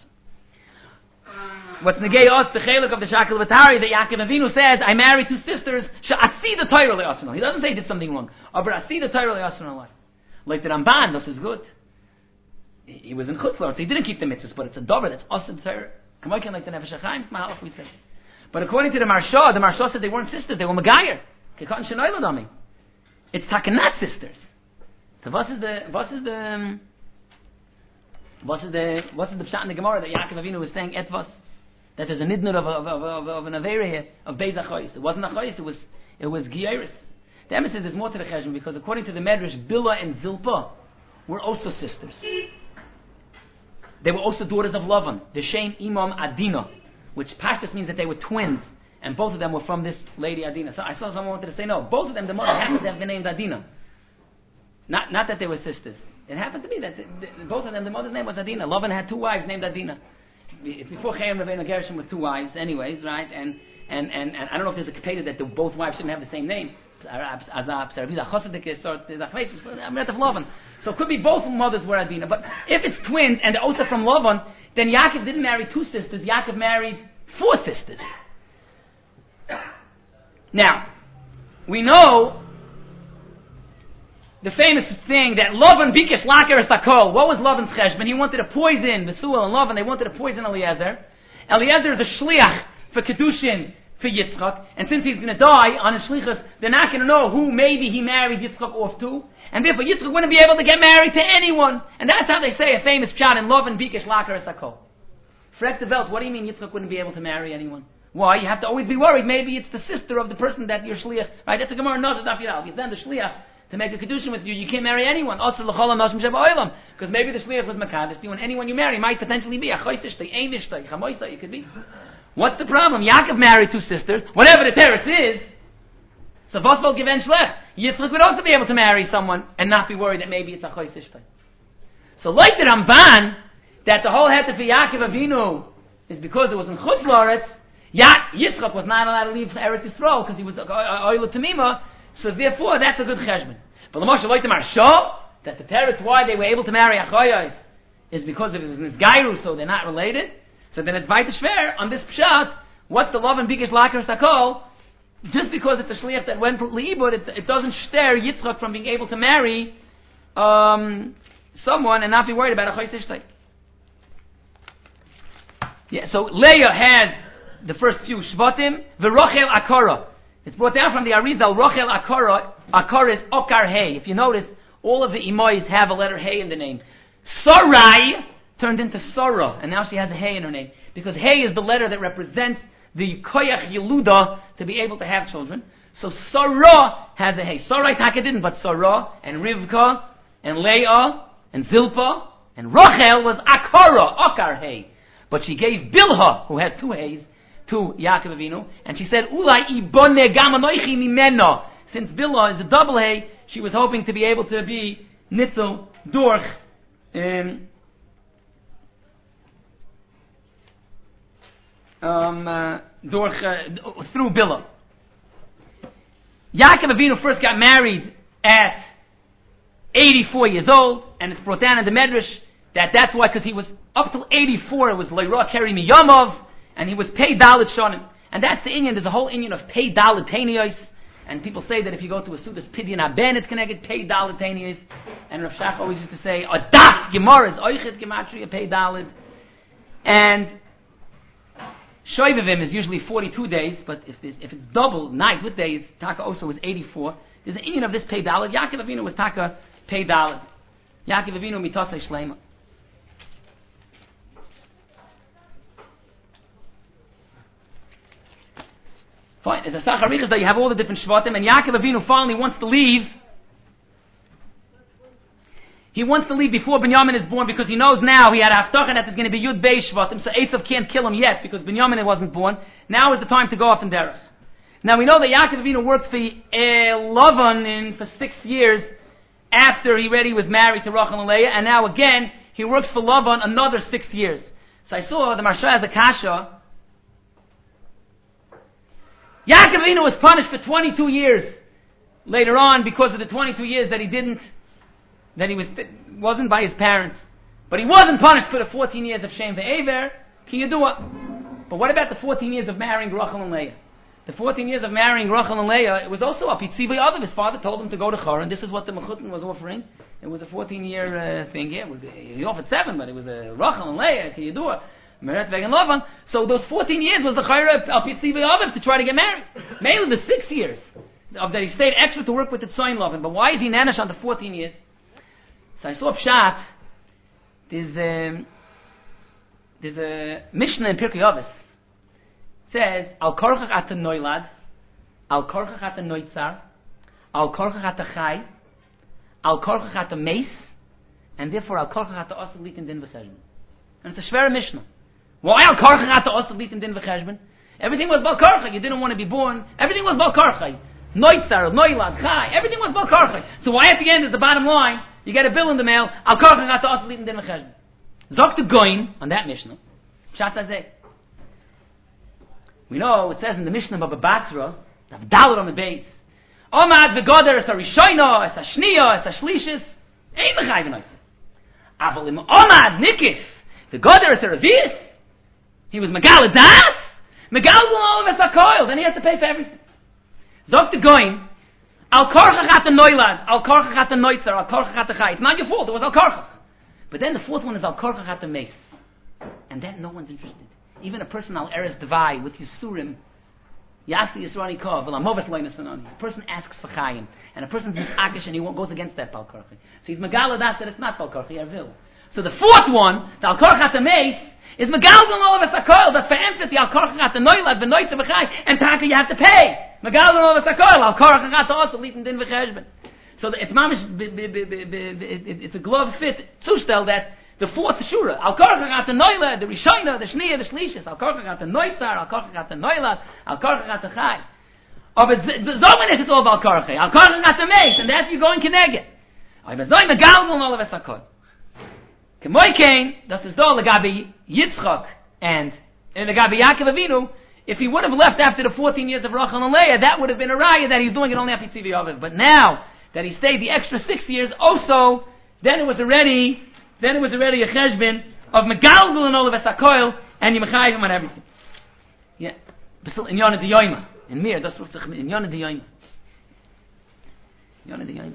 What's Negei Os, the Chelek of the Shakel Vatari, that Yaakov Avinu says, I married two sisters, She'asi the Torah Le'asr. He doesn't say he did something wrong. But Asi the Torah Le'asr. Like the Ramban, this is good. He was in Chutz La'aretz, so he didn't keep the mitzvahs, but it's a Dover that's Os the Torah. Come on, like the Nefesh HaChaim, it's Mahalach we say. But according to the Marsha said they weren't sisters, they were Megayer. It's Takanat sisters. So what's the pshat in the Gemara that Yaakov Avinu was saying etvos? That there's a nidnut of an avera here of Beis Achois. It wasn't Achois, it was Gieris. The emphasis is more to the cheshbon because according to the Medrash, Bila and Zilpah were also sisters. They were also daughters of Lavan, the Shem Imam Adina, which Pashtus means that they were twins, and both of them were from this lady Adina. So I saw someone wanted to say no, both of them, the mother happened to have been named Adina. Not that they were sisters. It happened to be that both of them, the mother's name was Adina. Lavan had two wives named Adina. Before Chaim Ravena Gershom with two wives, anyways, right? And I don't know if there's a capacitor that both wives shouldn't have the same name. So it could be both mothers were Adina. But if it's twins and they're also from Lavan, then Yaakov didn't marry two sisters. Yaakov married four sisters. Now, we know the famous thing that Lavan bikesh laker sakol. What was Lavan's cheshbon? He wanted to poison Bethuel and Lavan. They wanted to poison Eliezer. Eliezer is a shliach for kedushin for Yitzchak, and since he's going to die on his shlichus, they're not going to know who maybe he married Yitzchak off to, and therefore Yitzchak wouldn't be able to get married to anyone. And that's how they say a famous pshat in Lavan bikesh laker sakol. Frek de Welt, what do you mean Yitzchak wouldn't be able to marry anyone? Why? You have to always be worried. Maybe it's the sister of the person that you're shliach. Right? That's the Gemara knows Daf Yudal. If you send the shliach to make a kedushin with you, you can't marry anyone. Also, because maybe the shliach was makadosh you, and anyone you marry might potentially be a choisishtay, einishtay, chamoishtay. It could be. What's the problem? Yaakov married two sisters. Whatever the teretz is, so Vosvol given shlech. Yitzchak would also be able to marry someone and not be worried that maybe it's a choisishtay. So, like the Ramban, that the whole heter for Yaakov Avinu is because it was in Chutz La'aretz. Yitzchak was not allowed to leave Eretz Yisrael because he was Oila Tamima, so therefore that's a good cheshbon. But the Moshe like the Marsha, that the teretz why they were able to marry Achayos is because it was Nizgairu, so they're not related. So then it's Vaita Shver, on this Pshat, what's the love and Bikesh Laker Sakol? Just because it's a Shliach that went to Leibud, it doesn't stare Yitzchak from being able to marry someone and not be worried about Achayos Ishtay. Yeah, so Leah has the first few Shvatim, V'rochel Akara. It's brought down from the Arizal, Rochel Akara. Akara is Okar Hey. If you notice, all of the Imois have a letter Hey in the name. Sarai turned into Sarah, and now she has a Hey in her name. Because Hey is the letter that represents the Koyach Yeluda to be able to have children. So Sarah has a Hey. Sarai Taka didn't, but Sarah, and Rivka, and Leah, and Zilpah, and Rochel was Akara, Okar Hey. But she gave Bilhah, who has two Heys, to Yaakov Avinu, and she said, Ulai ibone gamanoichi mimeno. Since Bilhah is a double hay, she was hoping to be able to be nitzel durch through Bilhah. Yaakov Avinu first got married at 84 years old, and it's brought down in the Medrash that's why, because he was up till 84, it was Leira Keri Miyamov, and he was Pei Dalit Shonim. And that's the Inyan. There's a whole Inyan of Pei Dalit Tanios. And people say that if you go to a Sudas Pidyon Aben, it's connected Pei Dalit Tanios. And Rav Shach always used to say, a Das Gemara is Oichet Gematria Pei Dalit. And Shoivavim is usually 42 days, but if it's double, night with days, Taka also was 84. There's an Inyan of this Pei Dalit. Yaakov Avinu was Taka Pei Dalit. Yaakov Avinu Mitosei Shleima. Fine, as a Sacharichas that you have all the different Shvatim, and Yaakov Avinu finally wants to leave. He wants to leave before Binyamin is born because he knows now he had Haftarah that there's going to be Yud Beis Shvatim, so Esav can't kill him yet because Binyamin wasn't born. Now is the time to go off in Derech. Now we know that Yaakov Avinu worked for Lavan for 6 years after he already was married to Rachel and Leah, and now again he works for Lavan another 6 years. So I saw the Marsha as a kasha. Yaakov Avinu was punished for 22 years later on because of the 22 years that he wasn't by his parents. But he wasn't punished for the 14 years of Shem Ve'ever, Ki Yadua. But what about the 14 years of marrying Rachel and Leah? The 14 years of marrying Rachel and Leah, it was also a Pitzivay Adav. His father told him to go to Choron. This is what the Mechutin was offering. It was a 14-year thing. Yeah, he offered 7, but it was a Rachel and Leah, Ki Yadua. Meret Vegan Lavan. So those 14 years was the Chayra of Yitzivay Aviv to try to get married. Mainly the 6 years of that he stayed extra to work with the Tzoyin Lavan. But why is he nanish on the 14 years? So I saw a pshat. There's a Mishnah in Pirkei Avos. It says Al Korchach Ata Noilad, Al Korchach Ata Noitzar, Al Korchach Ata Chai, Al Korchach Ata Meis, and therefore Al Korchach Ata Osel Lit in Din V'Cheshbon. And it's a Shver Mishnah. Why Al Korchach Ata Osel Lit in Din V'Cheshbon? Everything was Bal Korchach. You didn't want to be born. Everything was Bal Korchach. Noitzar, Noilad, Chai. Everything was Bal Korchach. So why at the end is the bottom line? You get a bill in the mail. Al Korchach Ata Osel Lit in Din V'Cheshbon. Zok to Goin on that Mishnah. Pshat Hazeh. We know it says in the Mishnah Baba Batzra, the Dalet on the base. Omad v'goder es a Rishono, es a Shniya, es a Shlishis. Ein mechayven ois. Aval im Omad Nikif, the goder es a Revius. He was Megal Das. Megal all of es a coil. Then he has to pay for everything. Dr. Goin, Al Korchach at the Noilad, Al Korchach at the Noitzer, Al Korchach at the Chai. It's not your fault, it was Al Korchach. But then the fourth one is Al Korchach at the Mace. And then no one's interested. Even a person Al Eres Devai with Yisurim, Yasi Yisrani Kov, Elamovet Loinasanoni. A person asks for Chayim, and a person's Misakish and he goes against that Al Korchach. So he's Megaladat that it's not Al Korchach, Ervil. So the fourth one, the Al Korchach at the Mace, is Megalgal all of us Akoil, that's for emphasis, the Al Korchach at the Noilad, the Noitzer V'chai, and Taka you have to pay. Megalgal all of us Akoil, Al Korchach at the also, Litin Din V'cheshben. So it's mamish, it's a glove fit, zustel that the fourth Shura, Al Korchach at the Noilad, the Rishayna, the Shniya, the Shlishis, Al Korchach at the Noitzar, Al Korchach at the Noilad, Al Korchach at the Chai. Oh, but Zoman is all about Korchach, Al Korchach at the Mace, and that's you going Keneged. Oh, but Zoman Megalgal all of us Akoil. Kemoy Kain, das is do Legabi Yitzchak and Legabi Yaakov Avinu. If he would have left after the 14 years of Rachel and Leah, that would have been a raya that he's doing it only after Tzivi Aviv. But now that he stayed the extra 6 years, also then it was already a cheshbon of Megalgal and all of Esakoil and Yimachayim and everything. Yeah, in Yonah Diyoyma in Mir, that's what's in Yonah Diyoyma. Yonah Diyoyma.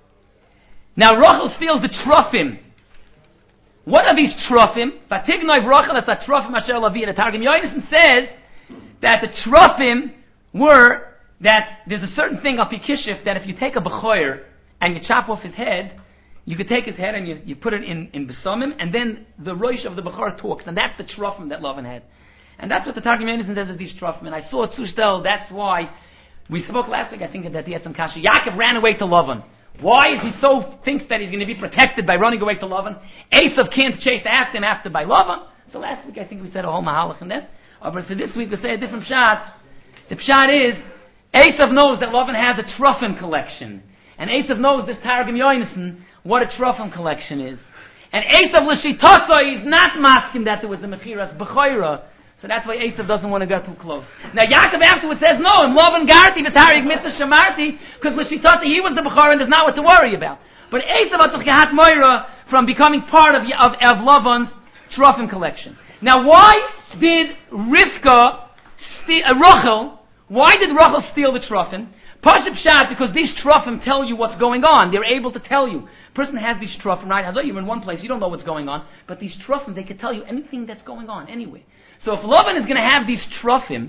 Now Rachel steals the Trofim. What are these Trofim? Vatignoi Rachel as a Trofim Asher Lavi. The Targum Yonason says that the Trofim were that there's a certain thing of Pikishif that if you take a Bechoyer and you chop off his head, you could take his head and you put it in Besomim, and then the Rosh of the Bechor talks, and that's the Trofim that Lavan had. And that's what the Targum Yonason says of these Trofim. And I saw Tzustel, that's why we spoke last week, I think, that he had some kasha. Yaakov ran away to Lavan. Why is he so thinks that he's going to be protected by running away to Lavan? Esav can't chase after him after by Lavan. So last week I think we said a whole mahalach in that. But for this week we say a different pshat. The pshat is Esav knows that Lavan has a Trofim collection, and Esav knows this Targum Yonason what a Trofim collection is. And Esav l'shitasa is not masking that there was a mechiras b'choira. So that's why Esav doesn't want to go too close. Now Yaakov afterwards says, no, and Lavan Garti, V'tarik Mitzvah Shamarti, because L'shitata, he was the Bechor and there's not what to worry about. But Esav had to Gehat Moira from becoming part of Lavan's Trofim collection. Now why did Rivka Rachel, why did Rachel steal the Trofim? Pashup Pshat, because these Trofim tell you what's going on. They're able to tell you. A person has these Trofim, right? As though you're in one place, you don't know what's going on. But these Trofim, they can tell you anything that's going on anyway. So if Lavan is going to have these Trofim,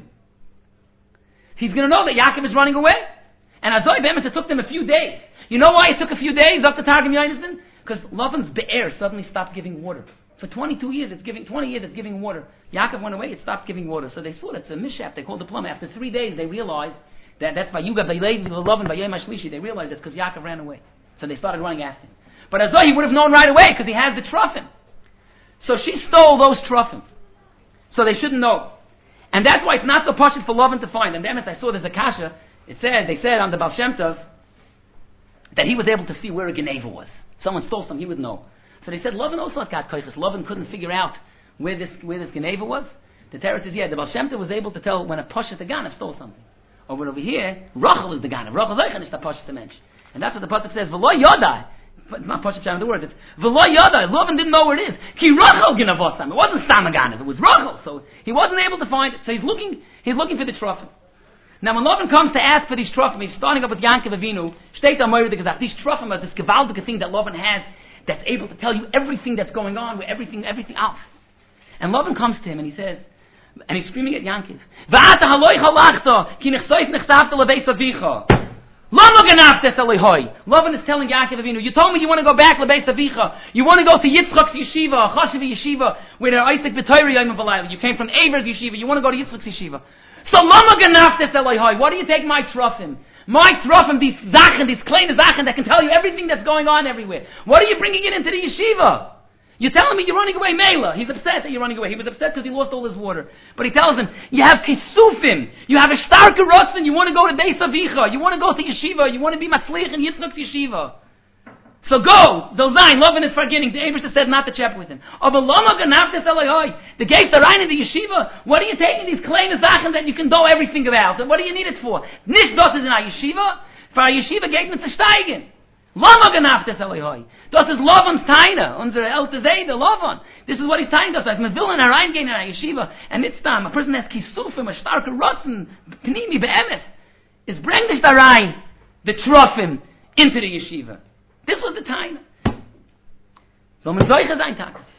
he's going to know that Yaakov is running away. And Azoi Bemis, it took them a few days. You know why it took a few days up to Targum Yonason? Because Lavan's Be'er suddenly stopped giving water. For 20 years it's giving water. Yaakov went away, it stopped giving water. So they saw that's a mishap, they called the plumber. After 3 days they realized that's why Yuga Beilev Lavan by Yom HaShlishi, they realized that's because Yaakov ran away. So they started running after him. But Azoi, he would have known right away because he has the Trofim. So she stole those Trofim. So they shouldn't know. And that's why it's not so pashut for Lavan to find. And the I saw there's a kasha, they said on the Baal Shem Tov, that he was able to see where a Geneva was. If someone stole something, he would know. So they said, Lavan also got koiches. Lavan couldn't figure out where this Geneva was. The Torah says, yeah, the Baal Shem Tov was able to tell when a pashut the Ganav stole something. Over here, Rachel is the Ganav. Rachel Zeichen is the pashut the mensch. And that's what the pasuk says, V'lo yodai. It's not Pashup Shem the word. It's V'lo yodai. Lavan didn't know where it is. Ki Rachel ginavosam. It wasn't Stam Ganav. It was Rachel. So he wasn't able to find it. So he's looking for the Trofim. Now when Lavan comes to ask for these Trofim, he's starting up with Yankov Avinu. Shteit Amoyer the Gezach. These Trofim are this gewaldige thing that Lavan has that's able to tell you everything that's going on, with everything else. And Lavan comes to him and he says, and he's screaming at Yankov, V'ata haloi chalachta, ki nechsoif nechsavta lebeis avicha. Lama ganaftes alehoi. Lavan is telling Yaakov Avinu, you told me you want to go back lebeis avicha. You want to go to Yitzchak's yeshiva, Chashiva yeshiva, where there are Isaac b'Torah yom v'layla. You came from Aver's yeshiva. You want to go to Yitzchak's yeshiva. So lama ganaftes alehoi. Why do you take my Trofim? My Trofim, these zachen, these kleine zachen that can tell you everything that's going on everywhere. What are you bringing it into the yeshiva? You're telling me you're running away, Mela. He's upset that you're running away. He was upset because he lost all his water. But he tells him, you have kisufim. You have a starker rotzen. You want to go to Beis Avicha. You want to go to yeshiva. You want to be matzlich in Yitzchak's yeshiva. So go. Zolzain, Lavan is forgetting. The Abraham said not to chap with him. The gates are right in the yeshiva. What are you taking these kleine zachen that you can know everything about? And what do you need it for? Nish dos is in our yeshiva. For our yeshiva gate mit steigen. Lama ganaftes alehoi. Das is Lavan's taina. Unsere Elte Zayde, Lavan. This is what he's telling us. As man will in our reingehen in our yeshiva, and it's time. A person has kisufim, a starker rotzen, pnimi be'emes. is bring dich da rein, the Trofim, into the yeshiva. This was the time. So man solche sein Tag.